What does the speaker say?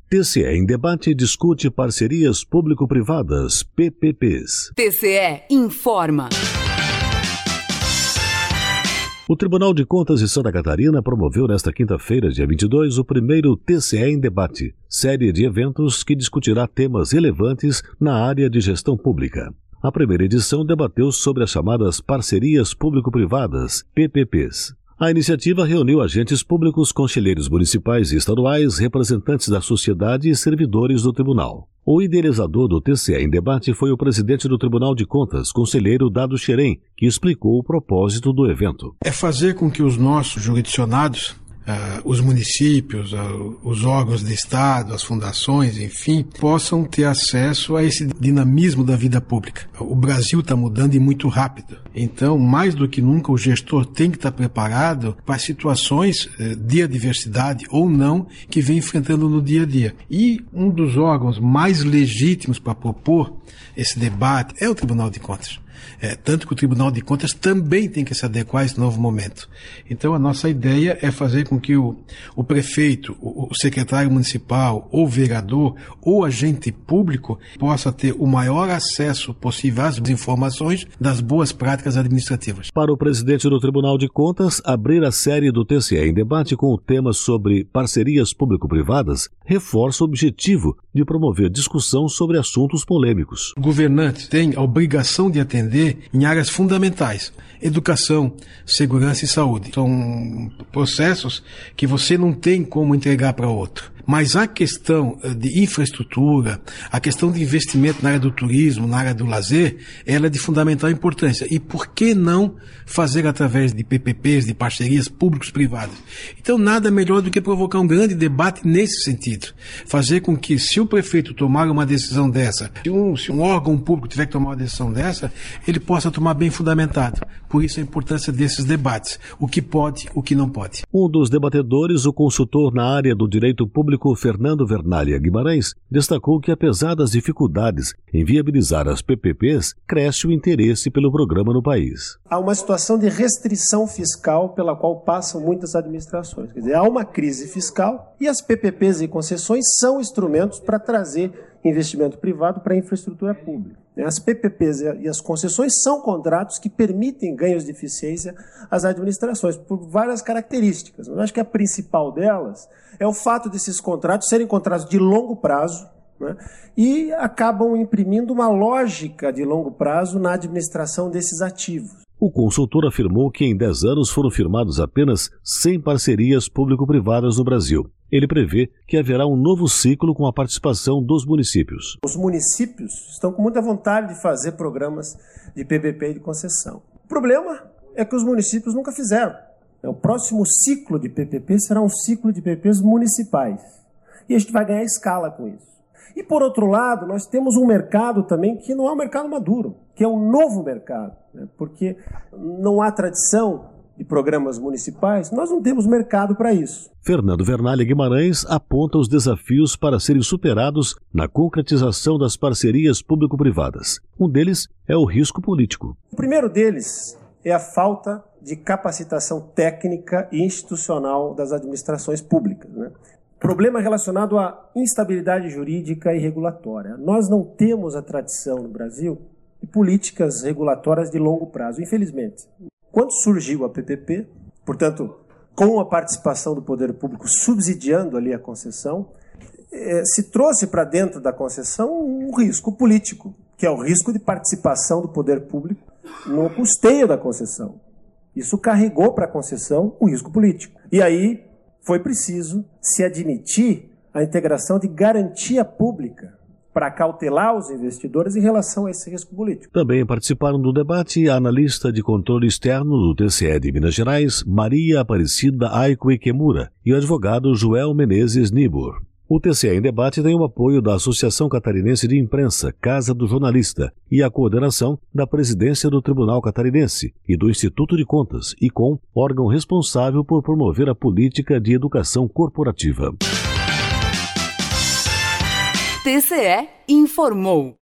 TCE em debate discute parcerias público-privadas, PPPs. TCE informa. O Tribunal de Contas de Santa Catarina promoveu nesta quinta-feira, dia 22, o primeiro TCE em debate, série de eventos que discutirá temas relevantes na área de gestão pública. A primeira edição debateu sobre as chamadas parcerias público-privadas, PPPs. A iniciativa reuniu agentes públicos, conselheiros municipais e estaduais, representantes da sociedade e servidores do tribunal. O idealizador do TCE em debate foi o presidente do Tribunal de Contas, conselheiro Dado Xerém, que explicou o propósito do evento. É fazer com que os nossos jurisdicionados, os municípios, os órgãos de Estado, as fundações, enfim, possam ter acesso a esse dinamismo da vida pública. O Brasil está mudando e muito rápido. Então, mais do que nunca, o gestor tem que estar preparado para situações de adversidade ou não que vem enfrentando no dia a dia. E um dos órgãos mais legítimos para propor esse debate é o Tribunal de Contas. Tanto que o Tribunal de Contas também tem que se adequar a esse novo momento. Então, a nossa ideia é fazer com que o prefeito, o secretário municipal, ou vereador, ou agente público possa ter o maior acesso possível às informações das boas práticas administrativas. Para o presidente do Tribunal de Contas, abrir a série do TCE em debate com o tema sobre parcerias público-privadas reforça o objetivo de promover discussão sobre assuntos polêmicos. O governante tem a obrigação de atender em áreas fundamentais: educação, segurança e saúde. São processos que você não tem como entregar para outro. Mas a questão de infraestrutura, a questão de investimento na área do turismo, na área do lazer, ela é de fundamental importância. E por que não fazer através de PPPs, de parcerias públicos-privadas? Então, nada melhor do que provocar um grande debate nesse sentido. Fazer com que, se o prefeito tomar uma decisão dessa, se um órgão público tiver que tomar uma decisão dessa, ele possa tomar bem fundamentado. Por isso a importância desses debates. O que pode, o que não pode. Um dos debatedores, o consultor na área do direito público, Fernando Vernalha Guimarães, destacou que, apesar das dificuldades em viabilizar as PPPs, cresce o interesse pelo programa no país. Há uma situação de restrição fiscal pela qual passam muitas administrações. Quer dizer, há uma crise fiscal e as PPPs e concessões são instrumentos para trazer investimento privado para a infraestrutura pública. As PPPs e as concessões são contratos que permitem ganhos de eficiência às administrações, por várias características. Eu acho que a principal delas é o fato desses contratos serem contratos de longo prazo, né, e acabam imprimindo uma lógica de longo prazo na administração desses ativos. O consultor afirmou que em 10 anos foram firmados apenas 100 parcerias público-privadas no Brasil. Ele prevê que haverá um novo ciclo com a participação dos municípios. Os municípios estão com muita vontade de fazer programas de PPP e de concessão. O problema é que os municípios nunca fizeram. O próximo ciclo de PPP será um ciclo de PPPs municipais. E a gente vai ganhar escala com isso. E, por outro lado, nós temos um mercado também que não é um mercado maduro, que é um novo mercado, né? Porque não há tradição de programas municipais, nós não temos mercado para isso. Fernando Vernalha Guimarães aponta os desafios para serem superados na concretização das parcerias público-privadas. Um deles é o risco político. O primeiro deles é a falta de capacitação técnica e institucional das administrações públicas, né? Problema relacionado à instabilidade jurídica e regulatória. Nós não temos a tradição no Brasil de políticas regulatórias de longo prazo, infelizmente. Quando surgiu a PPP, portanto, com a participação do poder público subsidiando ali a concessão, se trouxe para dentro da concessão um risco político, que é o risco de participação do poder público no custeio da concessão. Isso carregou para a concessão um risco político. E aí foi preciso se admitir a integração de garantia pública para cautelar os investidores em relação a esse risco político. Também participaram do debate a analista de controle externo do TCE de Minas Gerais, Maria Aparecida Aiko Ikemura, e o advogado Joel Menezes Nibor. O TCE em debate tem o apoio da Associação Catarinense de Imprensa, Casa do Jornalista, e a coordenação da Presidência do Tribunal Catarinense e do Instituto de Contas, ICOM, órgão responsável por promover a política de educação corporativa. TCE informou.